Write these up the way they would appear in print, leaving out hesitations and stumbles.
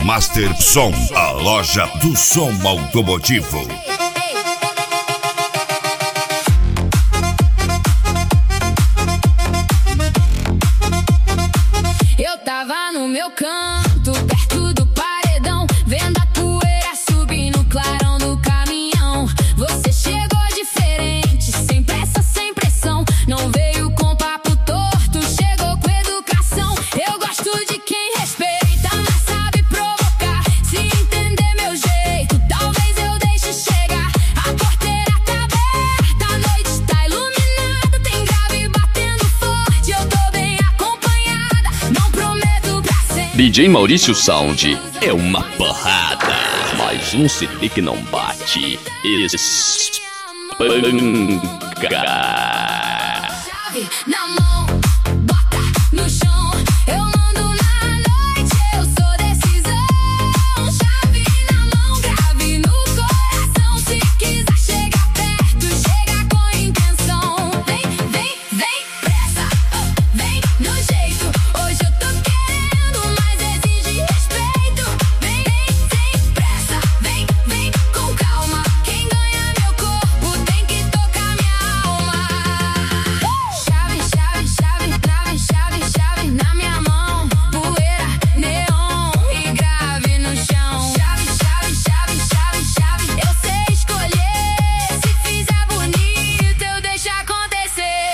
Master Som, a loja do som automotivo. Eu tava no meu canto, perto do paredão, vendo a poeira subir no clarão do caminhão. Você chegou diferente, sem pressa, sem pressão. Não veio com papo torto, chegou com educação. Eu gosto de quem respeita, mas sabe provocar. Se entender meu jeito, talvez eu deixe chegar. A porteira tá aberta, a noite tá iluminada. Tem grave batendo forte, eu tô bem acompanhada. Não prometo pra sempre. DJ Maurício Sound é uma porrada, mas um CD que não bate. Espanca. Chave na mão, bota no chão. Eu mando na noite, eu sou decisão. Chave na mão, grave no coração. Se quiser chegar perto, chega com intenção. Vem, vem, vem, pressa, vem no jeito. Hoje eu tô querendo, mas exige respeito. Vem, vem, sem pressa, vem, vem com calma. Quem ganha meu corpo tem que tocar minha alma. Chave, chave, chave, trave, chave, chave na minha mão. Poeira, neon e grave no chão. Chave, chave, chave, chave, chave. Eu sei escolher. Se fizer bonito, eu deixo acontecer.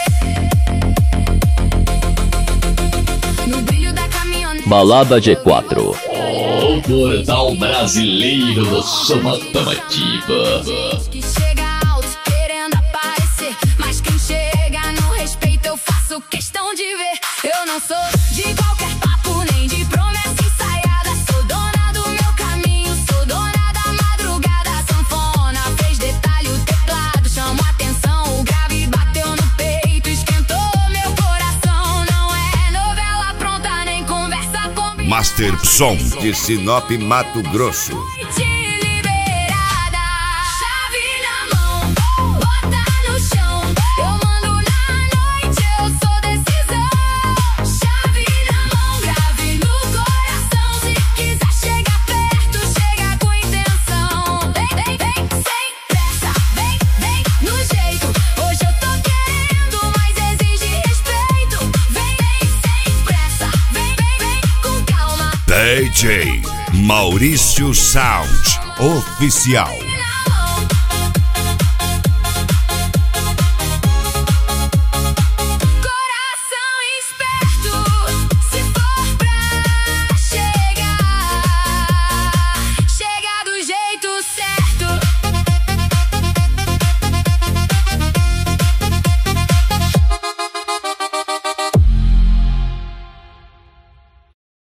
No brilho da caminhonete. Balada G4. O portal brasileiro do som automotivo. Que chega alto querendo aparecer, mas quem chega no respeito eu faço questão de ver. Eu não sou de qualquer papo nem de promessa ensaiada. Sou dona do meu caminho, sou dona da madrugada. Sanfona fez detalhe o teclado, chamou atenção. O grave bateu no peito, esquentou meu coração. Não é novela pronta nem conversa combinada. Master Som, de Sinop, Mato Grosso. Noite liberada, chave na mão, bota no chão. Eu mando na noite, eu sou decisão. Chave na mão, grave no coração. Se quiser chegar perto, chega com intenção. Vem, vem, vem, sem pressa, vem, vem no jeito. Hoje eu tô querendo, mas exige respeito. Vem, vem, sem pressa, vem, vem, vem com calma. DJ Maurício Sound, oficial.